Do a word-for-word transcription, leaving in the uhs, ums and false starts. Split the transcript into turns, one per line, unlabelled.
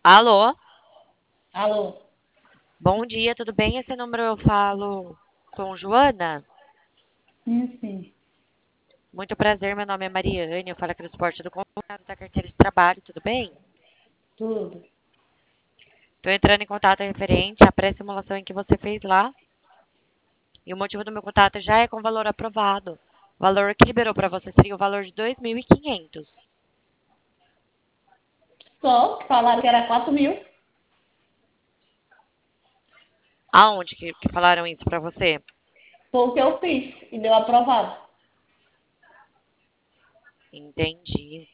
Alô?
Alô?
Bom dia, tudo bem? Esse número eu falo com Joana?
Sim, sim.
Muito prazer, meu nome é Mariane, eu falo aqui do Esporte do Contato da Carteira de Trabalho, tudo bem?
Tudo.
Estou entrando em contato referente à pré-simulação em que você fez lá. E o motivo do meu contato já é com valor aprovado. O valor que liberou para você seria o valor de dois mil e quinhentos.
Só que falaram que era quatro mil.
Aonde que, que falaram isso para você?
Foi o que eu fiz e deu aprovado.
Entendi.